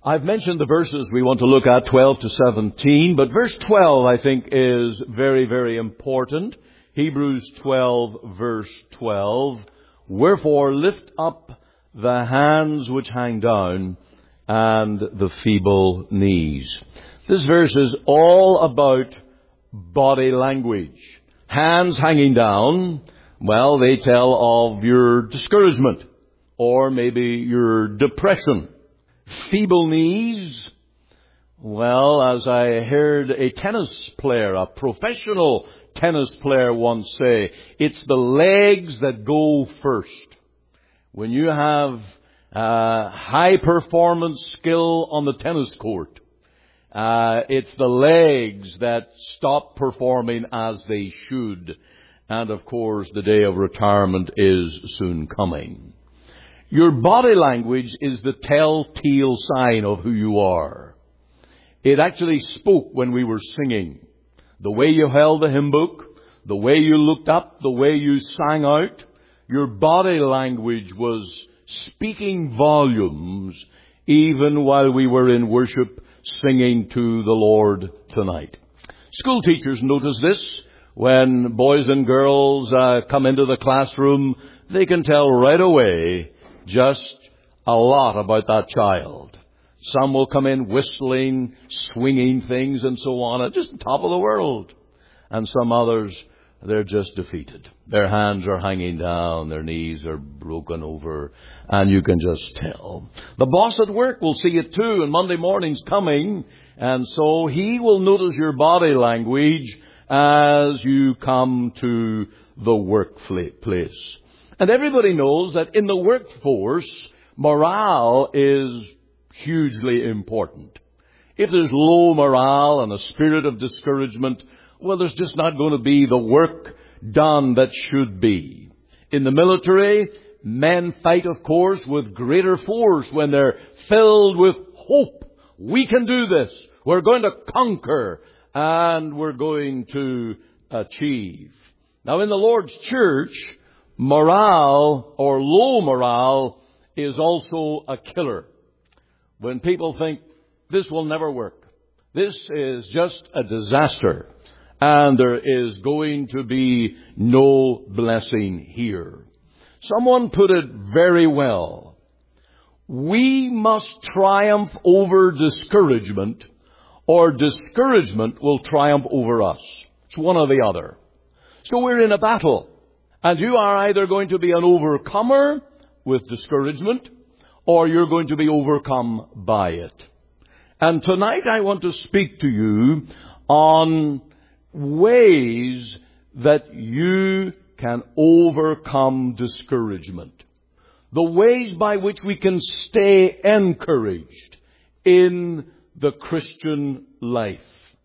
I've mentioned the verses we want to look at, 12 to 17, but verse 12 I think is very, very important. Hebrews 12 verse 12. Wherefore lift up the hands which hang down and the feeble knees. This verse is all about body language. Hands hanging down, well, they tell of your discouragement or maybe your depression. Feeble knees, well, as I heard a tennis player, a professional tennis player once say, it's the legs that go first. When you have high performance skill on the tennis court, it's the legs that stop performing as they should. And of course, the day of retirement is soon coming. Your body language is the telltale sign of who you are. It actually spoke when we were singing. The way you held the hymn book, the way you looked up, the way you sang out, your body language was speaking volumes even while we were in worship singing to the Lord tonight. School teachers notice this. When boys and girls come into the classroom, they can tell right away just a lot about that child. Some will come in whistling, swinging things and so on, just on top of the world. And some others, they're just defeated. Their hands are hanging down, their knees are broken over, and you can just tell. The boss at work will see it too, and Monday morning's coming, and so he will notice your body language as you come to the workplace. And everybody knows that in the workforce, morale is hugely important. If there's low morale and a spirit of discouragement, well, there's just not going to be the work done that should be. In the military, men fight, of course, with greater force when they're filled with hope. We can do this. We're going to conquer and we're going to achieve. Now, in the Lord's church, morale or low morale is also a killer. When people think this will never work, this is just a disaster, and there is going to be no blessing here. Someone put it very well. We must triumph over discouragement, or discouragement will triumph over us. It's one or the other. So we're in a battle. And you are either going to be an overcomer with discouragement, or you're going to be overcome by it. And tonight I want to speak to you on ways that you can overcome discouragement. The ways by which we can stay encouraged in the Christian life.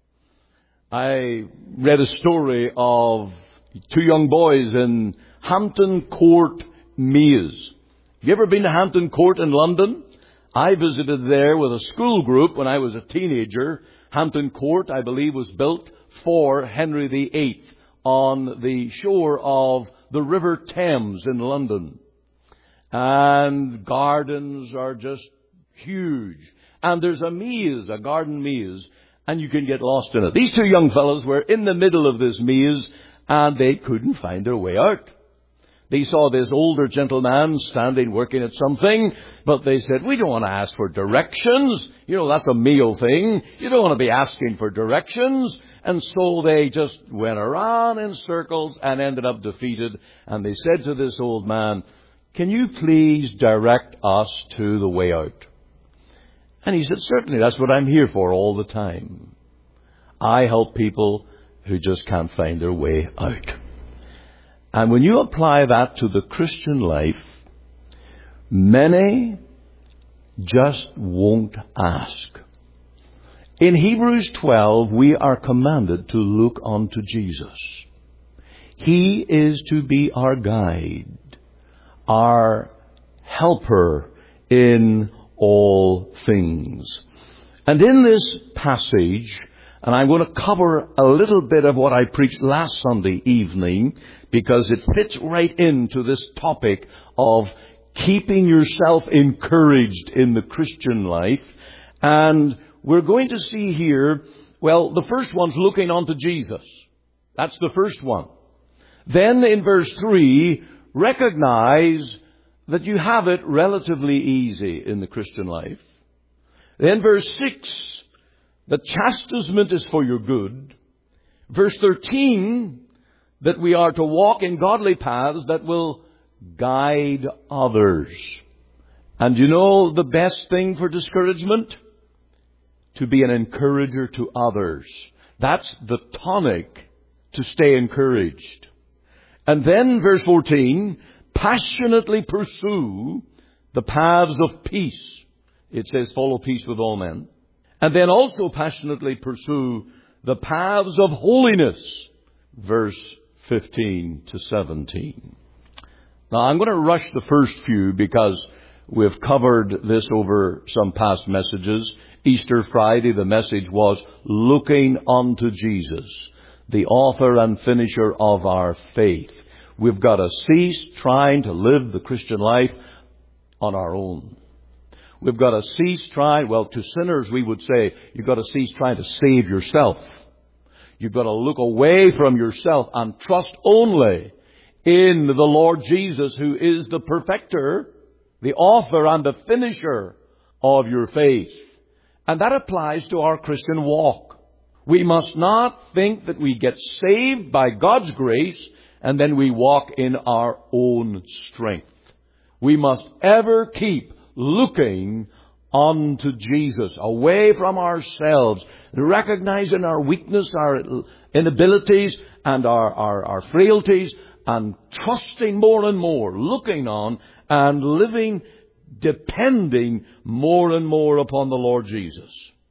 I read a story of two young boys in Hampton Court, Mews. Have you ever been to Hampton Court in London? I visited there with a school group when I was a teenager. Hampton Court, I believe, was built for Henry VIII on the shore of the River Thames in London. And gardens are just huge. And there's a mews, a garden mews, and you can get lost in it. These two young fellows were in the middle of this mews, and they couldn't find their way out. They saw this older gentleman standing working at something, but they said, we don't want to ask for directions. You know, that's a meal thing. You don't want to be asking for directions. And so they just went around in circles and ended up defeated. And they said to this old man, can you please direct us to the way out? And he said, certainly, that's what I'm here for all the time. I help people who just can't find their way out. And when you apply that to the Christian life, many just won't ask. In Hebrews 12, we are commanded to look unto Jesus. He is to be our guide, our helper in all things. And in this passage, and I'm going to cover a little bit of what I preached last Sunday evening, because it fits right into this topic of keeping yourself encouraged in the Christian life. And we're going to see here, well, the first one's looking unto Jesus. That's the first one. Then in verse 3, recognize that you have it relatively easy in the Christian life. Then verse 6, the chastisement is for your good. Verse 13, that we are to walk in godly paths that will guide others. And you know the best thing for discouragement? To be an encourager to others. That's the tonic to stay encouraged. And then verse 14, passionately pursue the paths of peace. It says follow peace with all men. And then also passionately pursue the paths of holiness. Verse 15 to 17. Now I'm going to rush the first few because we've covered this over some past messages. Easter Friday, the message was looking unto Jesus, the author and finisher of our faith. We've got to cease trying to live the Christian life on our own. We've got to cease trying, well, to sinners we would say, you've got to cease trying to save yourself. You've got to look away from yourself and trust only in the Lord Jesus, who is the perfecter, the author and the finisher of your faith. And that applies to our Christian walk. We must not think that we get saved by God's grace and then we walk in our own strength. We must ever keep looking unto Jesus, away from ourselves, recognizing our weakness, our inabilities, and our frailties, and trusting more and more, looking on and living, depending more and more upon the Lord Jesus.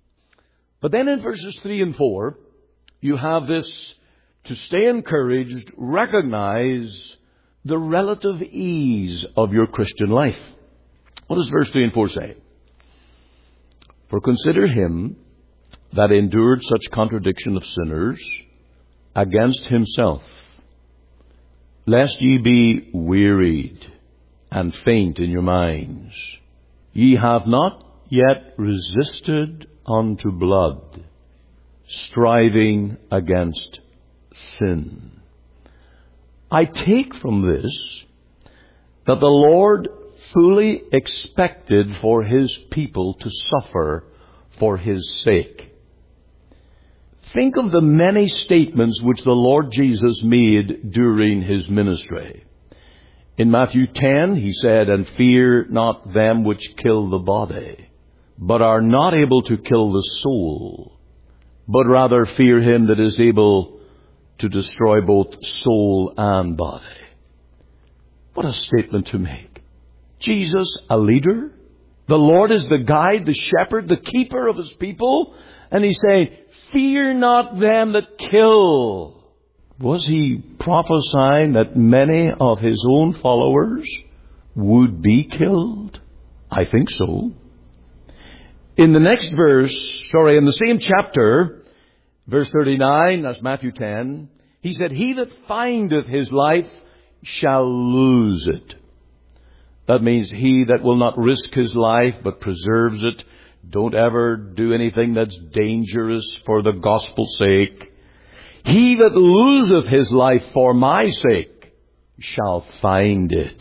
But then in verses 3 and 4, you have this, to stay encouraged, recognize the relative ease of your Christian life. What does verse 3 and 4 say? For consider him that endured such contradiction of sinners against himself, lest ye be wearied and faint in your minds. Ye have not yet resisted unto blood, striving against sin. I take from this that the Lord fully expected for His people to suffer for His sake. Think of the many statements which the Lord Jesus made during His ministry. In Matthew 10, He said, and fear not them which kill the body, but are not able to kill the soul, but rather fear Him that is able to destroy both soul and body. What a statement to make. Jesus, a leader. The Lord is the guide, the shepherd, the keeper of His people. And He's saying, fear not them that kill. Was He prophesying that many of His own followers would be killed? I think so. In the next in the same chapter, verse 39, that's Matthew 10, He said, he that findeth his life shall lose it. That means he that will not risk his life but preserves it. Don't ever do anything that's dangerous for the gospel's sake. He that loseth his life for my sake shall find it.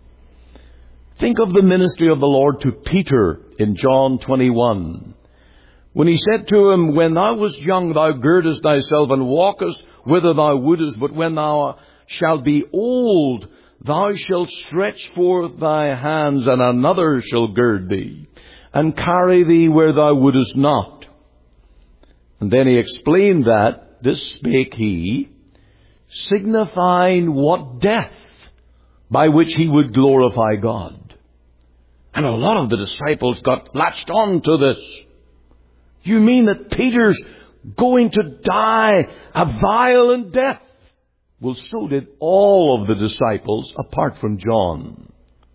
Think of the ministry of the Lord to Peter in John 21. When He said to him, when thou wast young, thou girdest thyself and walkest whither thou wouldest, but when thou shalt be old, thou shalt stretch forth thy hands, and another shall gird thee, and carry thee where thou wouldest not. And then He explained that, this spake He, signifying what death, by which He would glorify God. And a lot of the disciples got latched on to this. You mean that Peter's going to die a violent death? Well, so did all of the disciples apart from John.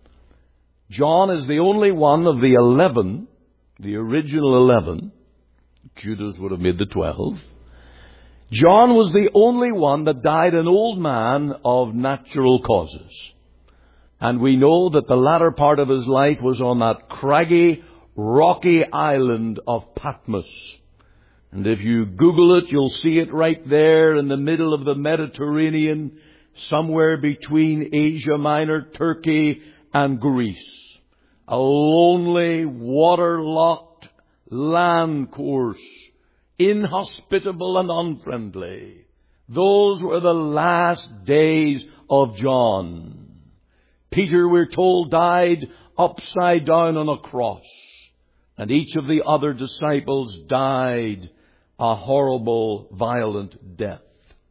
John is the only one of the 11, the original 11. Judas would have made the 12. John was the only one that died an old man of natural causes. And we know that the latter part of his life was on that craggy, rocky island of Patmos. And if you Google it, you'll see it right there in the middle of the Mediterranean, somewhere between Asia Minor, Turkey, and Greece. A lonely, waterlogged land course, inhospitable and unfriendly. Those were the last days of John. Peter, we're told, died upside down on a cross. And each of the other disciples died a horrible, violent death.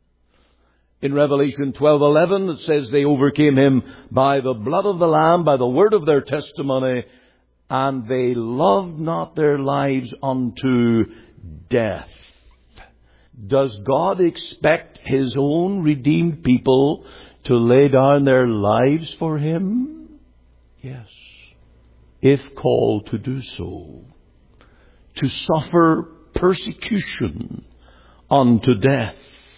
In Revelation 12:11, it says they overcame him by the blood of the Lamb, by the word of their testimony, and they loved not their lives unto death. Does God expect His own redeemed people to lay down their lives for Him? Yes, if called to do so. To suffer persecution unto death.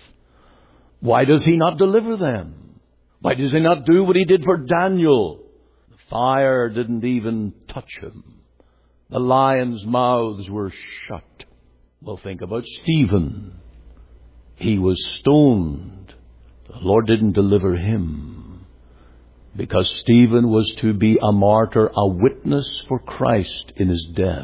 Why does He not deliver them? Why does He not do what He did for Daniel? The fire didn't even touch him. The lions' mouths were shut. Well, think about Stephen. He was stoned. The Lord didn't deliver him, because Stephen was to be a martyr, a witness for Christ in his death.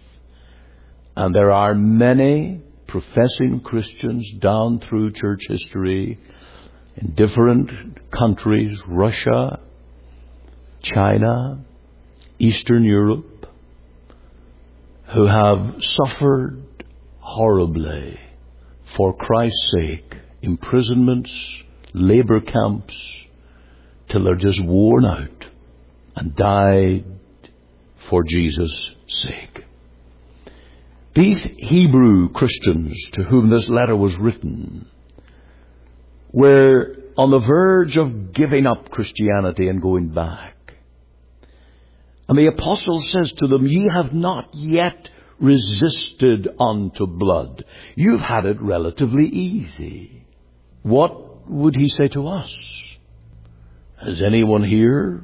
And there are many professing Christians down through church history in different countries, Russia, China, Eastern Europe, who have suffered horribly for Christ's sake, imprisonments, labor camps, till they're just worn out, and died for Jesus' sake. These Hebrew Christians to whom this letter was written were on the verge of giving up Christianity and going back. And the apostle says to them, "Ye have not yet resisted unto blood." You've had it relatively easy. What would he say to us? Has anyone here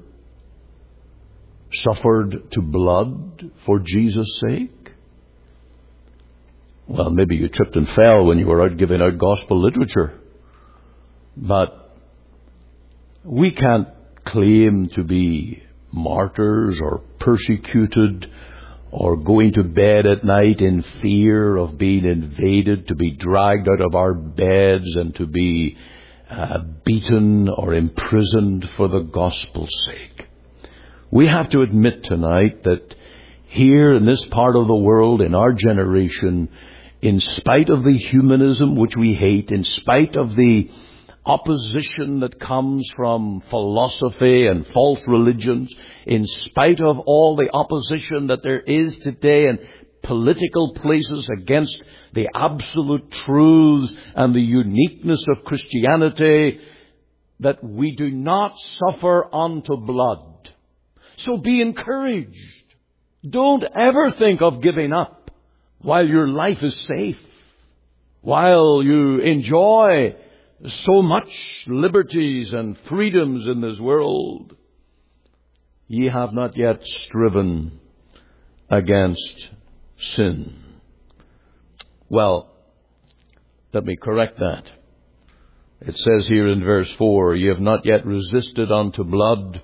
suffered to blood for Jesus' sake? Well, maybe you tripped and fell when you were out giving out gospel literature. But we can't claim to be martyrs or persecuted or going to bed at night in fear of being invaded, to be dragged out of our beds and to be beaten or imprisoned for the gospel's sake. We have to admit tonight that here in this part of the world, in our generation, in spite of the humanism which we hate, in spite of the opposition that comes from philosophy and false religions, in spite of all the opposition that there is today in political places against the absolute truths and the uniqueness of Christianity, that we do not suffer unto blood. So be encouraged. Don't ever think of giving up while your life is safe, while you enjoy so much liberties and freedoms in this world. Ye have not yet striven against sin. Well, let me correct that. It says here in verse 4, ye have not yet resisted unto blood,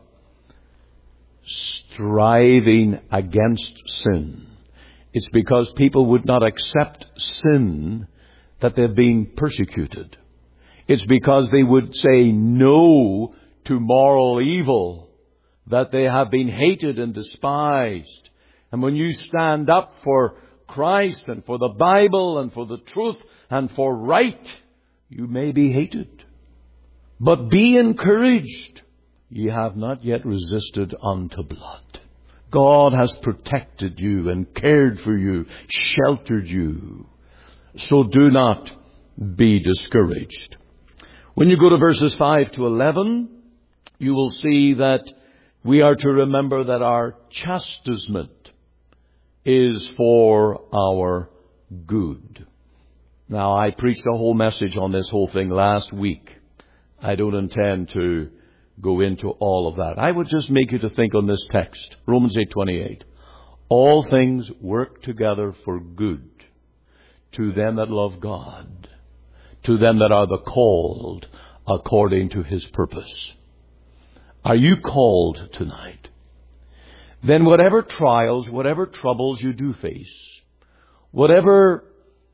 striving against sin. It's because people would not accept sin that they're being persecuted. It's because they would say no to moral evil that they have been hated and despised. And when you stand up for Christ and for the Bible and for the truth and for right, you may be hated. But be encouraged. Ye have not yet resisted unto blood. God has protected you and cared for you, sheltered you. So do not be discouraged. When you go to verses 5 to 11, you will see that we are to remember that our chastisement is for our good. Now, I preached a whole message on this whole thing last week. I don't intend to go into all of that. I would just make you to think on this text, Romans 8:28. all things work together for good to them that love God, to them that are the called according to His purpose. Are you called tonight? Then whatever trials, whatever troubles you do face, whatever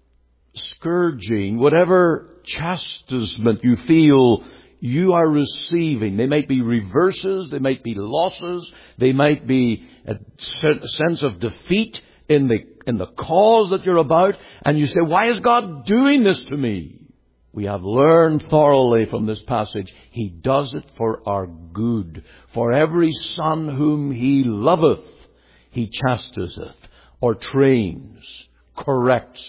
scourging, whatever chastisement you feel you are receiving, they might be reverses, they might be losses, they might be a sense of defeat in the cause that you're about, and you say, why is God doing this to me? We have learned thoroughly from this passage, He does it for our good. For every son whom He loveth, He chastiseth, or trains, corrects.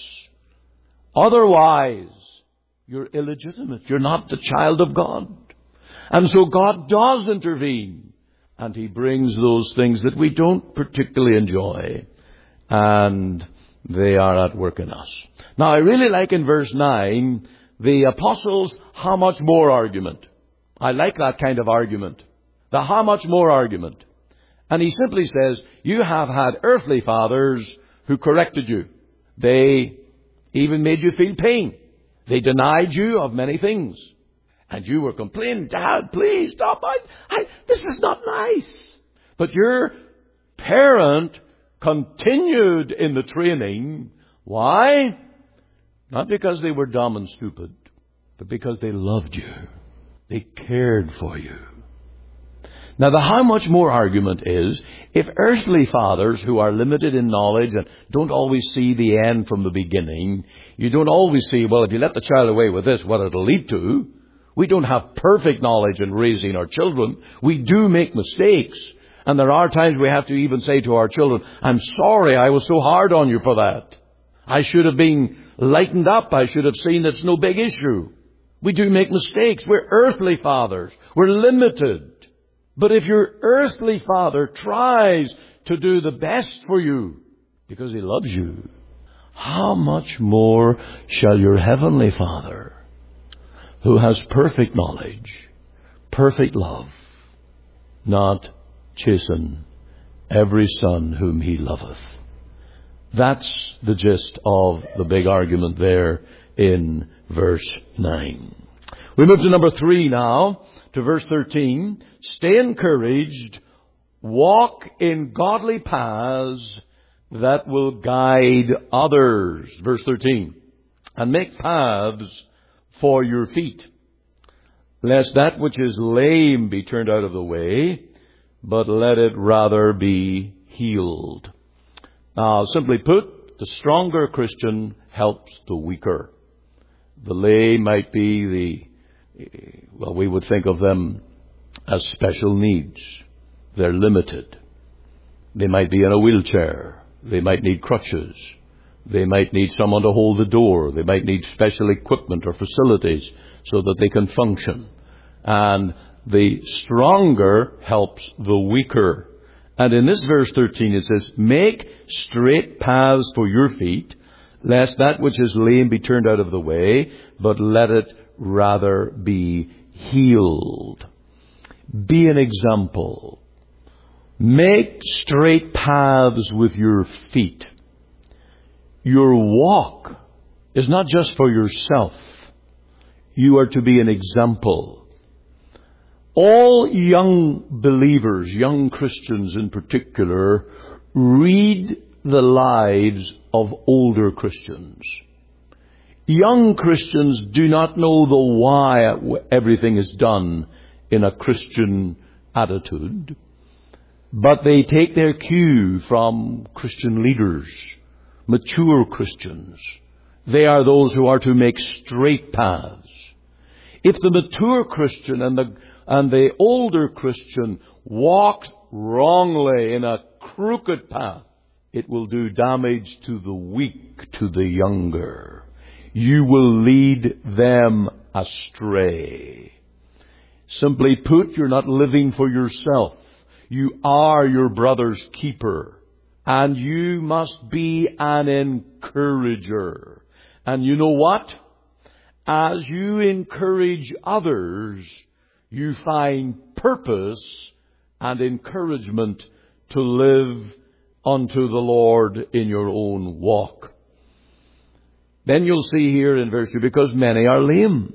Otherwise, you're illegitimate. You're not the child of God. And so God does intervene. And He brings those things that we don't particularly enjoy. And they are at work in us. Now, I really like in verse 9, the apostles' how much more argument. I like that kind of argument. The how much more argument. And he simply says, you have had earthly fathers who corrected you. They even made you feel pain. They denied you of many things. And you were complaining, Dad, please stop. This is not nice. But your parent continued in the training. Why? Not because they were dumb and stupid, but because they loved you. They cared for you. Now, the how much more argument is, if earthly fathers who are limited in knowledge and don't always see the end from the beginning, you don't always see, well, if you let the child away with this, what it'll lead to. We don't have perfect knowledge in raising our children. We do make mistakes. And there are times we have to even say to our children, I'm sorry I was so hard on you for that. I should have been lightened up. I should have seen it's no big issue. We do make mistakes. We're earthly fathers. We're limited. But if your earthly father tries to do the best for you because he loves you, how much more shall your heavenly Father, who has perfect knowledge, perfect love, not chasten every son whom He loveth? That's the gist of the big argument there in verse 9. We move to number 3 now, to verse 13. Stay encouraged, walk in godly paths that will guide others. Verse 13. And make paths for your feet, lest that which is lame be turned out of the way, but let it rather be healed. Now, simply put, the stronger Christian helps the weaker. The lame might be we would think of them as special needs. They're limited. They might be in a wheelchair. They might need crutches. They might need someone to hold the door. They might need special equipment or facilities so that they can function. And the stronger helps the weaker. And in this verse 13 it says, make straight paths for your feet, lest that which is lame be turned out of the way, but let it rather be healed. Be an example. Make straight paths with your feet. Your walk is not just for yourself. You are to be an example. All young believers, young Christians in particular, read the lives of older Christians. Young Christians do not know the why everything is done in a Christian attitude, but they take their cue from Christian leaders, mature Christians. They are those who are to make straight paths. If the mature Christian and the older Christian walks wrongly in a crooked path, it will do damage to the weak, to the younger. You will lead them astray. Simply put, you're not living for yourself. You are your brother's keeper. And you must be an encourager. And you know what? As you encourage others, you find purpose and encouragement to live unto the Lord in your own walk. Then you'll see here in verse 2, because many are lame,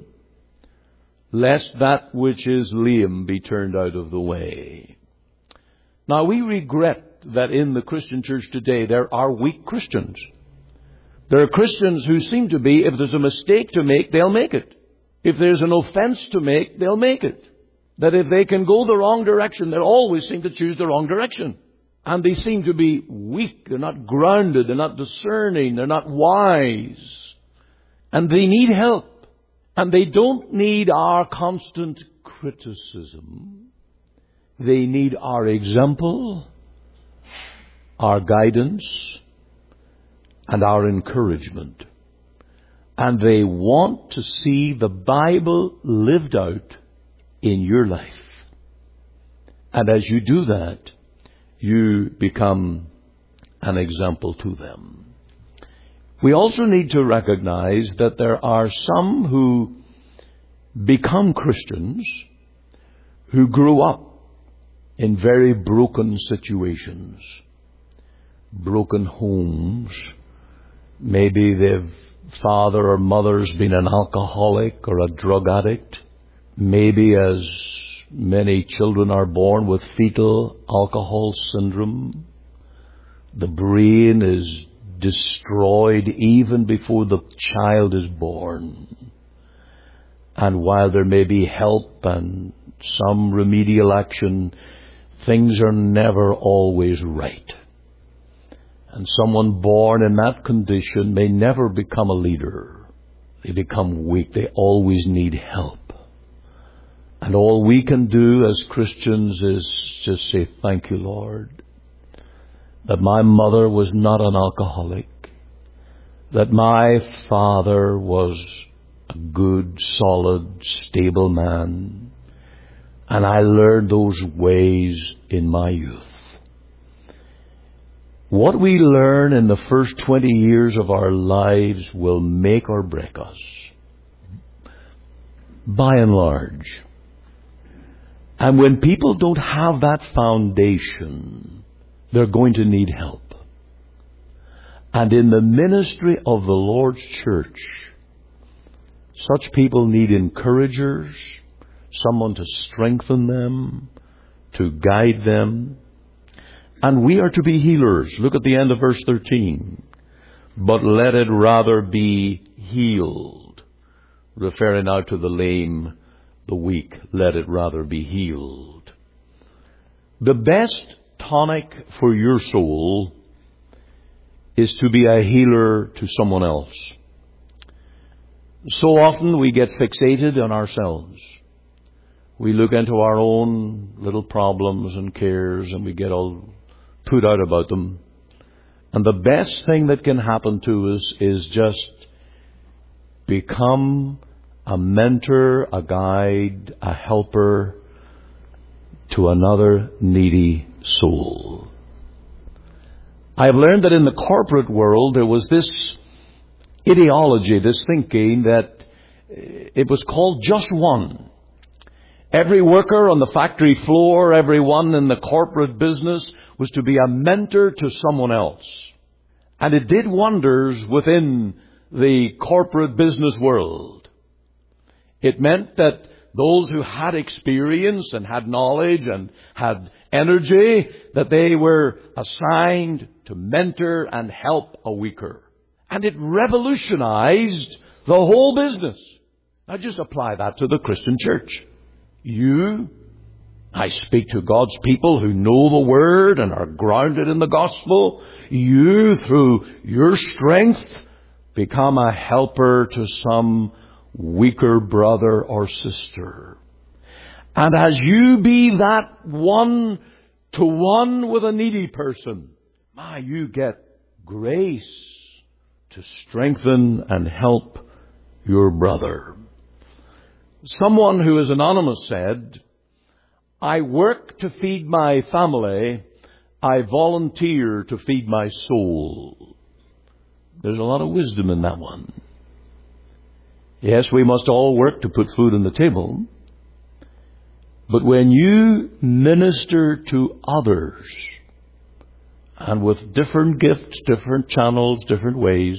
lest that which is lame be turned out of the way. Now, we regret that in the Christian church today there are weak Christians. There are Christians who seem to be, if there's a mistake to make, they'll make it. If there's an offense to make, they'll make it. That if they can go the wrong direction, they'll always seem to choose the wrong direction. And they seem to be weak. They're not grounded. They're not discerning. They're not wise. And they need help. And they don't need our constant criticism. They need our example, our guidance, and our encouragement. And they want to see the Bible lived out in your life. And as you do that, you become an example to them. We also need to recognize that there are some who become Christians who grew up in very broken situations, broken homes. Maybe their father or mother's been an alcoholic or a drug addict. Maybe, as many children are born with fetal alcohol syndrome, the brain is destroyed even before the child is born. And while there may be help and some remedial action, things are never always right. And someone born in that condition may never become a leader. They become weak. They always need help. And all we can do as Christians is just say, thank you, Lord, that my mother was not an alcoholic, that my father was a good, solid, stable man, and I learned those ways in my youth. What we learn in the first 20 years of our lives will make or break us, by and large. And when people don't have that foundation, they're going to need help. And in the ministry of the Lord's church, such people need encouragers, someone to strengthen them, to guide them. And we are to be healers. Look at the end of verse 13. But let it rather be healed. Referring now to the lame, the weak. Let it rather be healed. The best tonic for your soul is to be a healer to someone else. So often we get fixated on ourselves. We look into our own little problems and cares and we get all put out about them. And the best thing that can happen to us is just become a mentor, a guide, a helper to another needy soul. I have learned that in the corporate world there was this ideology, this thinking that it was called just one. Every worker on the factory floor, everyone in the corporate business was to be a mentor to someone else. And it did wonders within the corporate business world. It meant that those who had experience and had knowledge and had energy, that they were assigned to mentor and help a weaker. And it revolutionized the whole business. Now just apply that to the Christian church. I speak to God's people who know the Word and are grounded in the gospel. You, through your strength, become a helper to some weaker brother or sister. And as you be that one-to-one with a needy person, you get grace to strengthen and help your brother. Someone who is anonymous said, I work to feed my family, I volunteer to feed my soul. There's a lot of wisdom in that one. Yes, we must all work to put food on the table. But when you minister to others and with different gifts, different channels, different ways,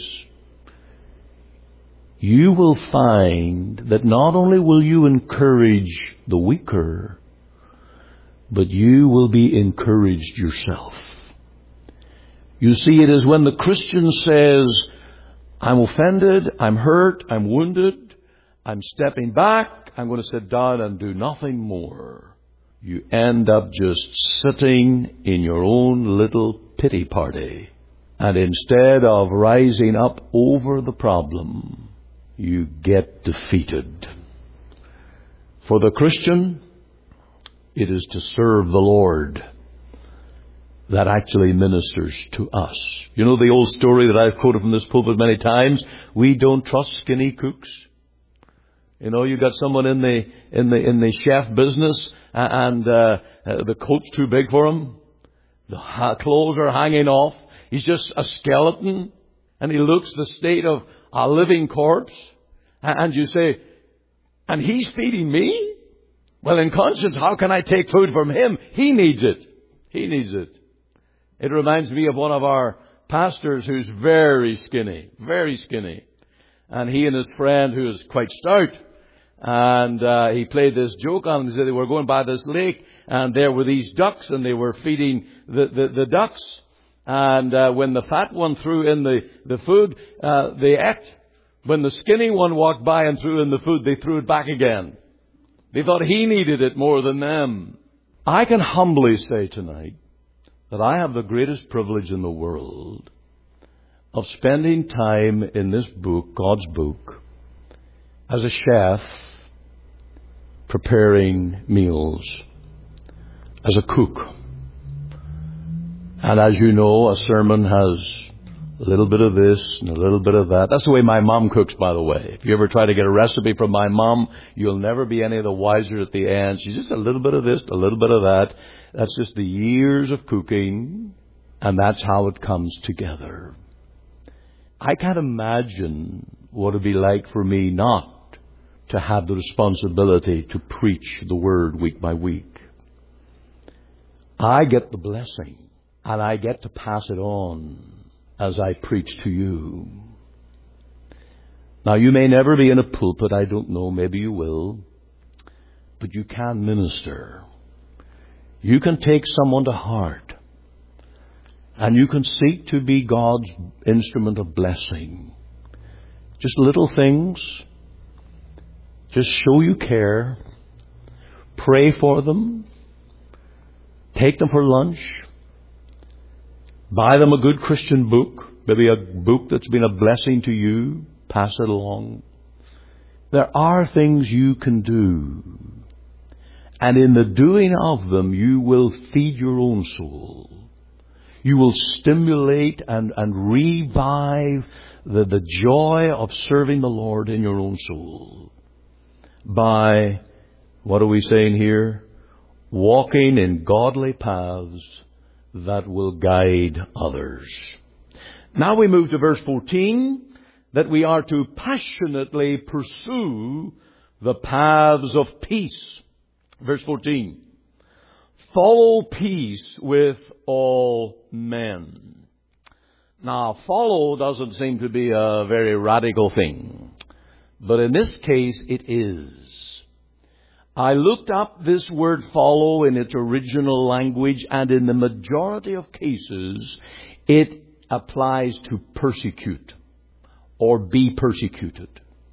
you will find that not only will you encourage the weaker, but you will be encouraged yourself. You see, it is when the Christian says, I'm offended, I'm hurt, I'm wounded, I'm stepping back, I'm going to sit down and do nothing more. You end up just sitting in your own little pity party. And instead of rising up over the problem, you get defeated. For the Christian, it is to serve the Lord that actually ministers to us. You know the old story that I've quoted from this pulpit many times? We don't trust skinny cooks. You know, you got someone in the chef business, and the coat's too big for him. The clothes are hanging off. He's just a skeleton, and he looks the state of a living corpse. And you say, and he's feeding me? Well, in conscience, how can I take food from him? He needs it. He needs it. It reminds me of one of our pastors who's very skinny. And he and his friend, who is quite stout, and he played this joke on him. He said they were going by this lake, and there were these ducks, and they were feeding the ducks. And when the fat one threw in the food, they ate. When the skinny one walked by and threw in the food, they threw it back again. They thought he needed it more than them. I can humbly say tonight that I have the greatest privilege in the world of spending time in this book, God's book, as a chef, preparing meals, as a cook. And as you know, a sermon has a little bit of this and a little bit of that. That's the way my mom cooks, by the way. If you ever try to get a recipe from my mom, you'll never be any of the wiser at the end. She's just a little bit of this, a little bit of that. That's just the years of cooking, and that's how it comes together. I can't imagine what it would be like for me not to have the responsibility to preach the Word week by week. I get the blessing, and I get to pass it on as I preach to you. Now, you may never be in a pulpit, I don't know, maybe you will, but you can minister. You can take someone to heart, and you can seek to be God's instrument of blessing. Just little things. Just show you care. Pray for them. Take them for lunch. Buy them a good Christian book, maybe a book that's been a blessing to you. Pass it along. There are things you can do. And in the doing of them, you will feed your own soul. You will stimulate and revive the joy of serving the Lord in your own soul. By, what are we saying here? Walking in godly paths that will guide others. Now we move to verse 14, that we are to passionately pursue the paths of peace. Verse 14, follow peace with all men. Now, follow doesn't seem to be a very radical thing, but in this case it is. I looked up this word follow in its original language, and in the majority of cases, it applies to persecute or be persecuted.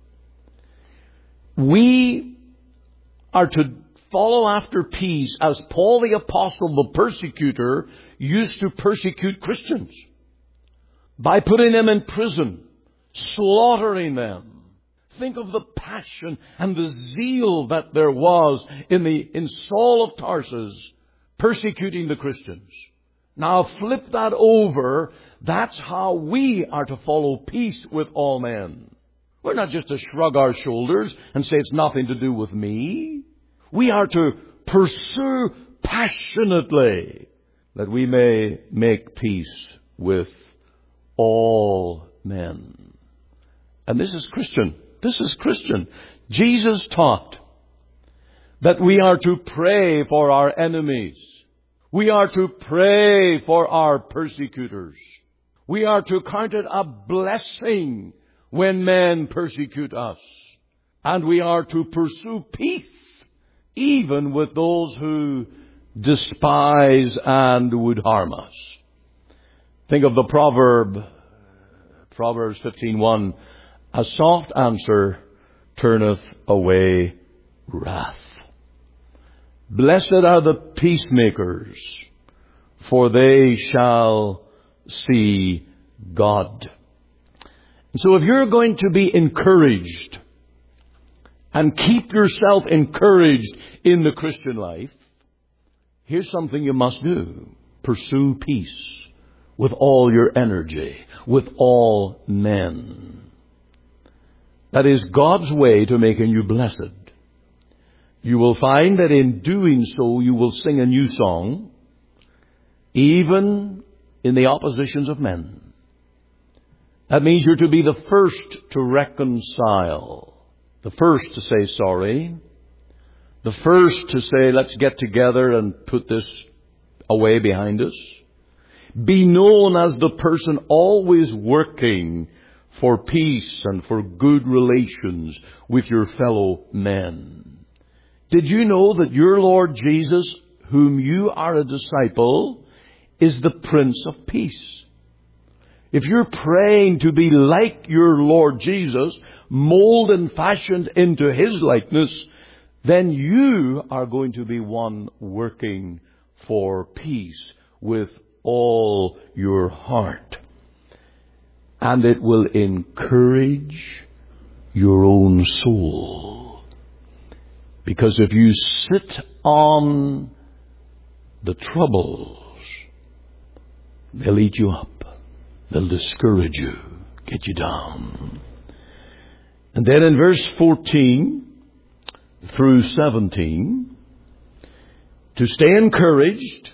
We are to follow after peace as Paul the Apostle, the persecutor, used to persecute Christians by putting them in prison, slaughtering them. Think of the passion and the zeal that there was in Saul of Tarsus persecuting the Christians. Now flip that over. That's how we are to follow peace with all men. We're not just to shrug our shoulders and say it's nothing to do with me. We are to pursue passionately that we may make peace with all men. And this is Christian. This is Christian. Jesus taught that we are to pray for our enemies. We are to pray for our persecutors. We are to count it a blessing when men persecute us. And we are to pursue peace, even with those who despise and would harm us. Think of the proverb, Proverbs 15:1, a soft answer turneth away wrath. Blessed are the peacemakers, for they shall see God. And so if you're going to be encouraged and keep yourself encouraged in the Christian life, here's something you must do. Pursue peace with all your energy, with all men. That is God's way to making you blessed. You will find that in doing so, you will sing a new song, even in the oppositions of men. That means you're to be the first to reconcile, the first to say sorry, the first to say, let's get together and put this away behind us. Be known as the person always working for peace and for good relations with your fellow men. Did you know that your Lord Jesus, whom you are a disciple, is the Prince of Peace? If you're praying to be like your Lord Jesus, molded and fashioned into His likeness, then you are going to be one working for peace with all your heart. And it will encourage your own soul. Because if you sit on the troubles, they'll eat you up. They'll discourage you, get you down. And then in verse 14 through 17, to stay encouraged,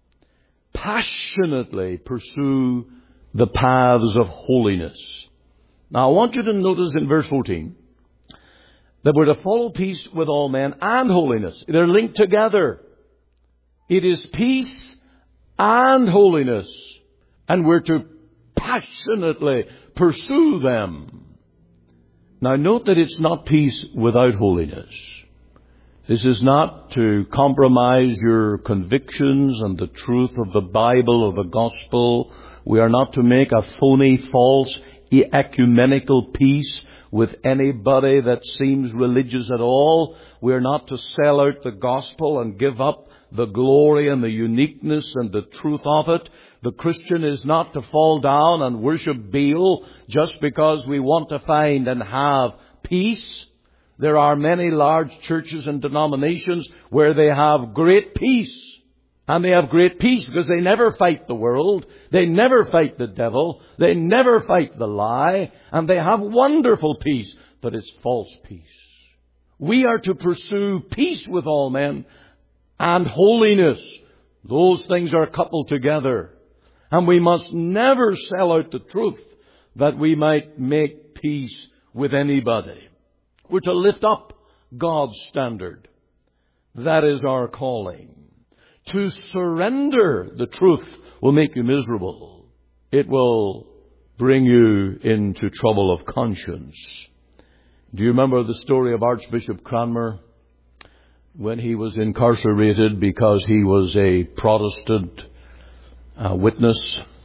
passionately pursue the paths of holiness. Now I want you to notice in verse 14 that we're to follow peace with all men and holiness. They're linked together. It is peace and holiness. And we're to passionately pursue them. Now note that it's not peace without holiness. This is not to compromise your convictions and the truth of the Bible, of the gospel. We are not to make a phony, false, ecumenical peace with anybody that seems religious at all. We are not to sell out the gospel and give up the glory and the uniqueness and the truth of it. The Christian is not to fall down and worship Baal just because we want to find and have peace. There are many large churches and denominations where they have great peace. And they have great peace because they never fight the world. They never fight the devil. They never fight the lie. And they have wonderful peace. But it's false peace. We are to pursue peace with all men and holiness. Those things are coupled together. And we must never sell out the truth that we might make peace with anybody. We're to lift up God's standard. That is our calling. To surrender the truth will make you miserable. It will bring you into trouble of conscience. Do you remember the story of Archbishop Cranmer when he was incarcerated because he was a Protestant witness,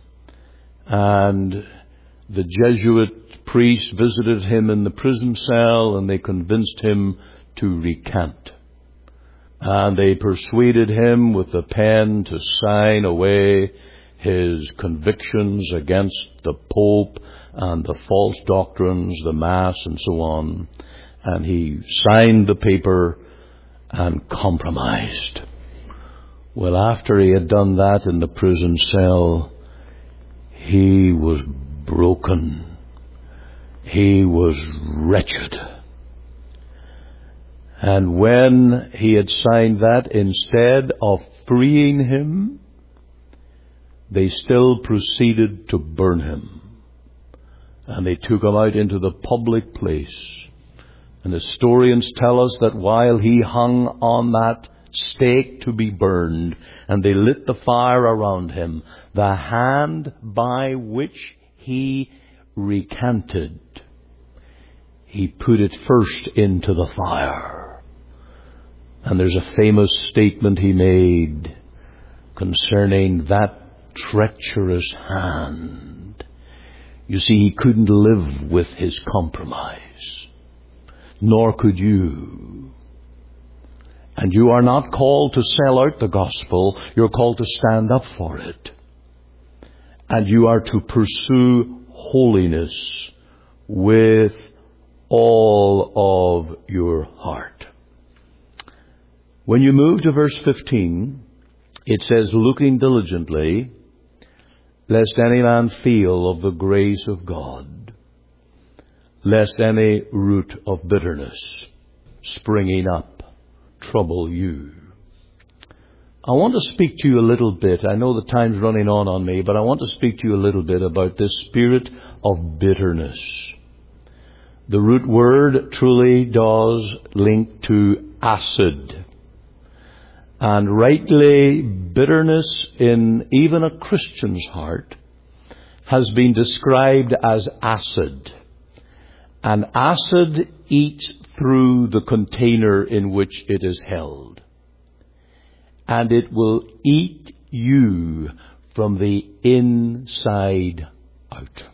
and the Jesuit priest visited him in the prison cell and they convinced him to recant. And they persuaded him with the pen to sign away his convictions against the Pope and the false doctrines, the Mass and so on. And he signed the paper and compromised. Well, after he had done that in the prison cell, he was broken. He was wretched. And when he had signed that, instead of freeing him, they still proceeded to burn him. And they took him out into the public place. And historians tell us that while he hung on that stake to be burned, and they lit the fire around him. The hand by which he recanted, he put it first into the fire. And there's a famous statement he made concerning that treacherous hand. You see, he couldn't live with his compromise. Nor could you. And you are not called to sell out the gospel. You're called to stand up for it. And you are to pursue holiness with all of your heart. When you move to verse 15, it says, looking diligently, lest any man feel of the grace of God, lest any root of bitterness springing up trouble you. I want to speak to you a little bit. I know the time's running on me, but I want to speak to you a little bit about this spirit of bitterness. The root word truly does link to acid. And rightly, bitterness in even a Christian's heart has been described as acid. And acid eats through the container in which it is held. And it will eat you from the inside out.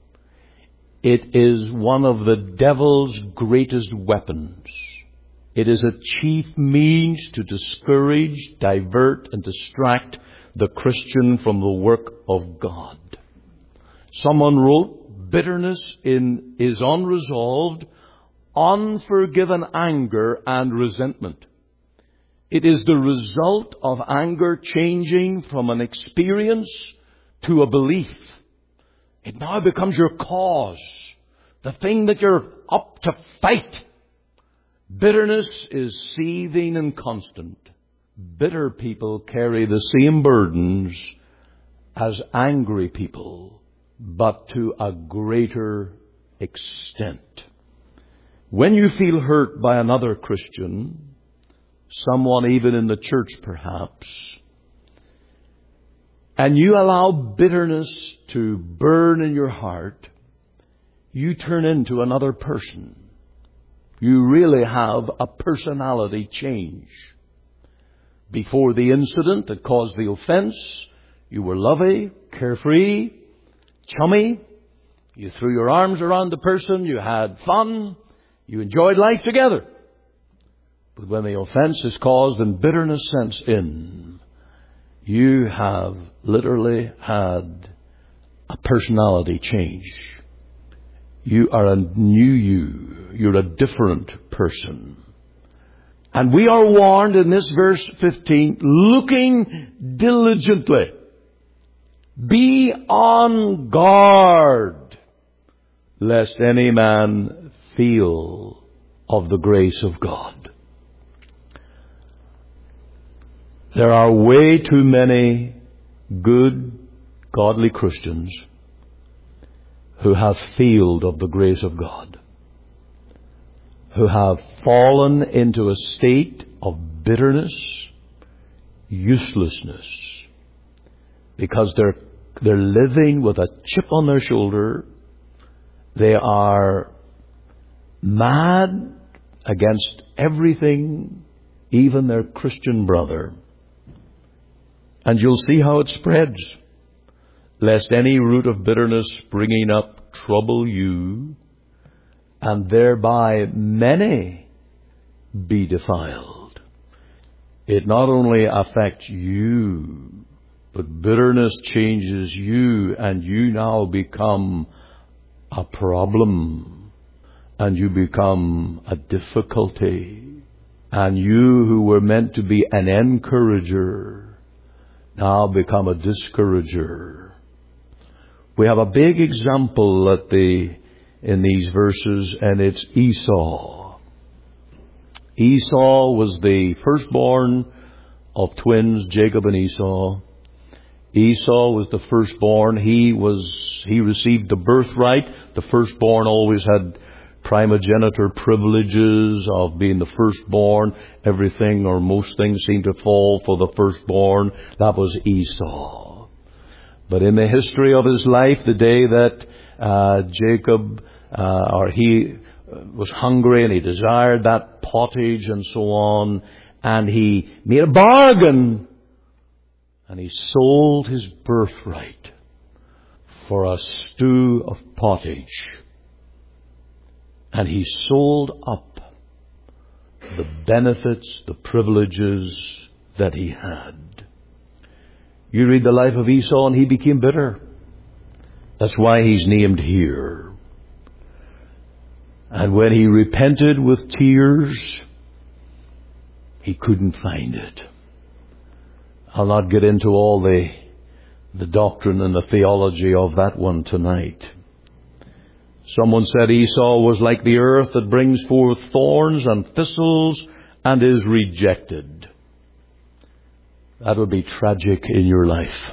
It is one of the devil's greatest weapons. It is a chief means to discourage, divert, and distract the Christian from the work of God. Someone wrote, bitterness is unresolved, unforgiven anger and resentment. It is the result of anger changing from an experience to a belief. It now becomes your cause, the thing that you're up to fight. Bitterness is seething and constant. Bitter people carry the same burdens as angry people, but to a greater extent. When you feel hurt by another Christian, someone even in the church perhaps, and you allow bitterness to burn in your heart, you turn into another person. You really have a personality change. Before the incident that caused the offense, you were lovey, carefree, chummy. You threw your arms around the person. You had fun. You enjoyed life together. But when the offense is caused and bitterness sets in, you have literally had a personality change. You are a new you. You're a different person. And we are warned in this verse 15, looking diligently. Be on guard, lest any man feel of the grace of God. There are way too many good, godly Christians who have failed of the grace of God, who have fallen into a state of bitterness, uselessness, because they're living with a chip on their shoulder. They are mad against everything, even their Christian brother. And you'll see how it spreads. Lest any root of bitterness springing up trouble you, and thereby many be defiled. It not only affects you, but bitterness changes you, and you now become a problem, and you become a difficulty. And you who were meant to be an encourager now become a discourager. We have a big example in these verses, and it's Esau. Esau was the firstborn of twins, Jacob and Esau. Esau was the firstborn. He received the birthright. The firstborn always had primogeniture privileges of being the firstborn. Everything or most things seem to fall for the firstborn. That was Esau. But in the history of his life, the day that Jacob, or he was hungry and he desired that pottage and so on, and he made a bargain and he sold his birthright for a stew of pottage. And he sold up the benefits, the privileges that he had. You read the life of Esau and he became bitter. That's why he's named here. And when he repented with tears, he couldn't find it. I'll not get into all the doctrine and the theology of that one tonight. Someone said Esau was like the earth that brings forth thorns and thistles and is rejected. That would be tragic in your life.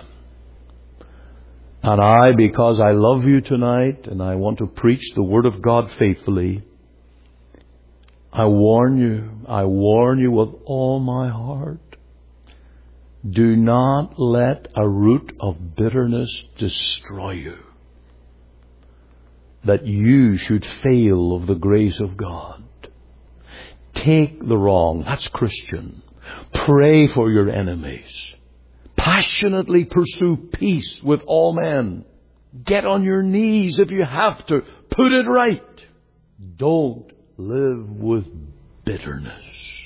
And because I love you tonight and I want to preach the Word of God faithfully, I warn you with all my heart, do not let a root of bitterness destroy you, that you should fail of the grace of God. Take the wrong. That's Christian. Pray for your enemies. Passionately pursue peace with all men. Get on your knees if you have to. Put it right. Don't live with bitterness.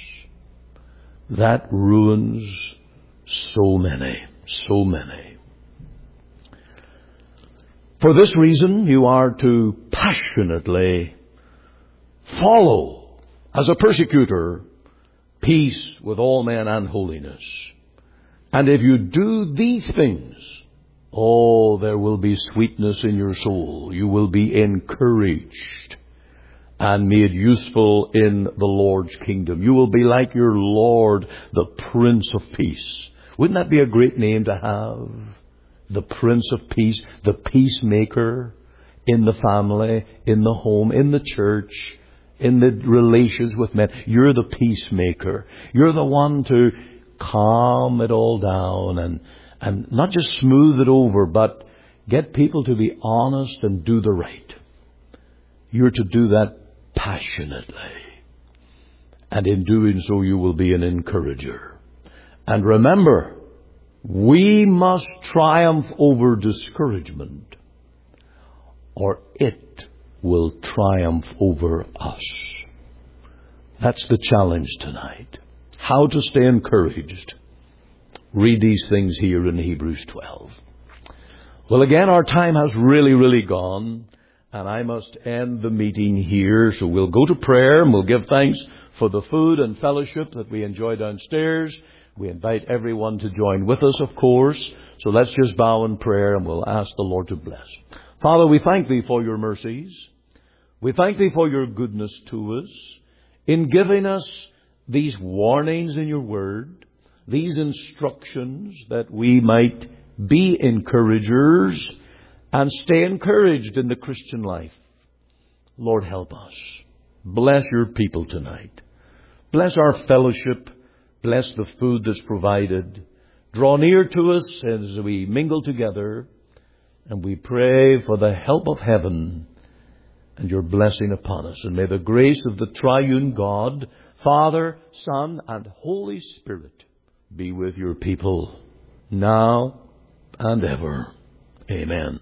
That ruins so many. For this reason, you are to passionately follow, as a persecutor, peace with all men and holiness. And if you do these things, there will be sweetness in your soul. You will be encouraged and made useful in the Lord's kingdom. You will be like your Lord, the Prince of Peace. Wouldn't that be a great name to have? The Prince of Peace, the peacemaker in the family, in the home, in the church, in the relations with men. You're the peacemaker. You're the one to calm it all down and not just smooth it over, but get people to be honest and do the right. You're to do that passionately. And in doing so, you will be an encourager. And remember, we must triumph over discouragement, or it will triumph over us. That's the challenge tonight. How to stay encouraged. Read these things here in Hebrews 12. Well, again, our time has really gone, and I must end the meeting here. So we'll go to prayer, and we'll give thanks for the food and fellowship that we enjoy downstairs. We invite everyone to join with us, of course. So let's just bow in prayer and we'll ask the Lord to bless. Father, we thank Thee for Your mercies. We thank Thee for Your goodness to us in giving us these warnings in Your Word, these instructions that we might be encouragers and stay encouraged in the Christian life. Lord, help us. Bless Your people tonight. Bless our fellowship. Bless the food that's provided. Draw near to us as we mingle together. And we pray for the help of heaven and Your blessing upon us. And may the grace of the triune God, Father, Son, and Holy Spirit be with Your people now and ever. Amen.